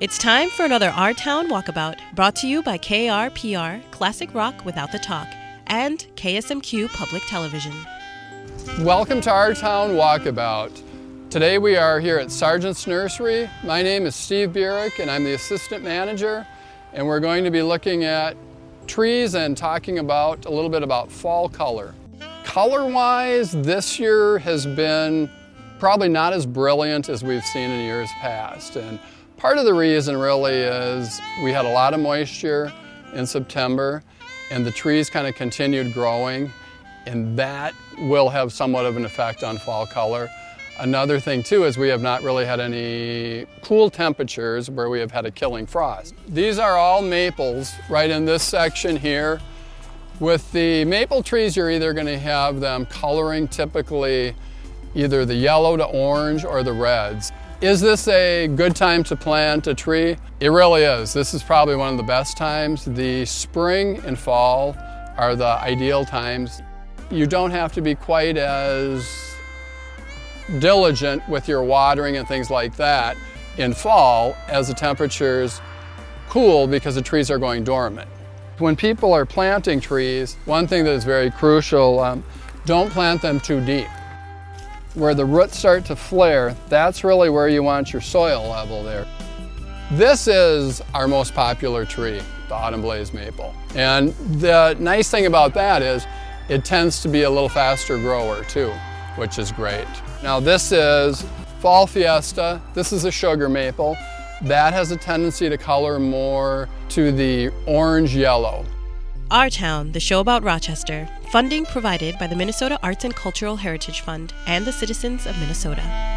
It's time for another Our Town Walkabout, brought to you by KRPR, Classic Rock Without the Talk, and KSMQ Public Television. Welcome to Our Town Walkabout. Today we are here at Sargent's Nursery. My name is Steve Burick and I'm the assistant manager, and we're going to be looking at trees and talking about a little bit about fall color. Color-wise, this year has been probably not as brilliant as we've seen in years past. And part of the reason really is we had a lot of moisture in September and the trees kind of continued growing, and that will have somewhat of an effect on fall color. Another thing too is we have not really had any cool temperatures where we have had a killing frost. These are all maples right in this section here. With the maple trees, you're either going to have them coloring typically either the yellow to orange or the reds. Is this a good time to plant a tree? It really is. This is probably one of the best times. The spring and fall are the ideal times. You don't have to be quite as diligent with your watering and things like that in fall as the temperatures cool because the trees are going dormant. When people are planting trees, one thing that is very crucial, don't plant them too deep. Where the roots start to flare, that's really where you want your soil level there. This is our most popular tree, the autumn blaze maple. And the nice thing about that is it tends to be a little faster grower too, which is great. Now this is Fall Fiesta. This is a sugar maple. That has a tendency to color more to the orange-yellow. Our Town, the show about Rochester. Funding provided by the Minnesota Arts and Cultural Heritage Fund and the citizens of Minnesota.